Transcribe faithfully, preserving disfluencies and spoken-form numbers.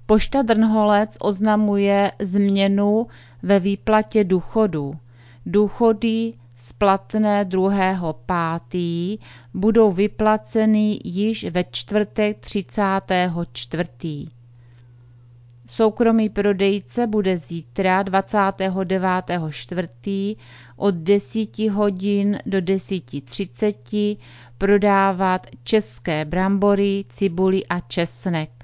Pošta Drnholec oznamuje změnu ve výplatě důchodů. Důchody splatné druhého pátého budou vyplaceny již ve čtvrtek třicátého čtvrtého Soukromý prodejce bude zítra dvacátého devátého čtvrtého od deset hodin do deset třicet prodávat české brambory, cibuli a česnek.